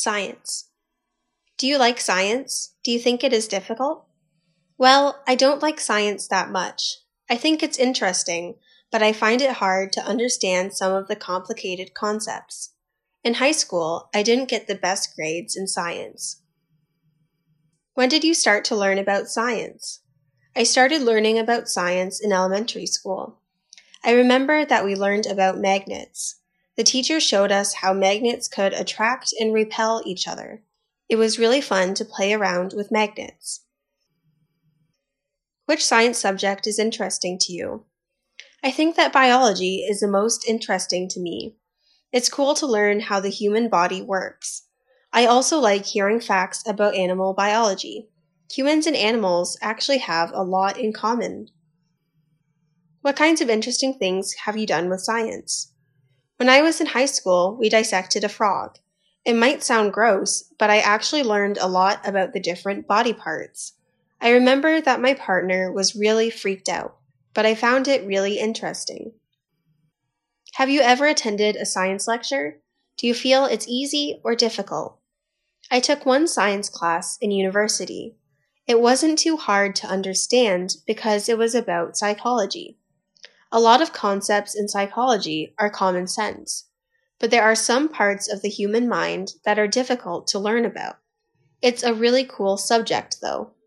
Science. Do you like science? Do you think it is difficult? Well, I don't like science that much. I think it's interesting, but I find it hard to understand some of the complicated concepts. In high school, I didn't get the best grades in science. When did you start to learn about science? I started learning about science in elementary school. I remember that we learned about magnets. The teacher showed us how magnets could attract and repel each other. It was really fun to play around with magnets. Which science subject is interesting to you? I think that biology is the most interesting to me. It's cool to learn how the human body works. I also like hearing facts about animal biology. Humans and animals actually have a lot in common. What kinds of interesting things have you done with science? When I was in high school, we dissected a frog. It might sound gross, but I actually learned a lot about the different body parts. I remember that my partner was really freaked out, but I found it really interesting. Have you ever attended a science lecture? Do you feel it's easy or difficult? I took one science class in university. It wasn't too hard to understand because it was about psychology. A lot of concepts in psychology are common sense, but there are some parts of the human mind that are difficult to learn about. It's a really cool subject, though.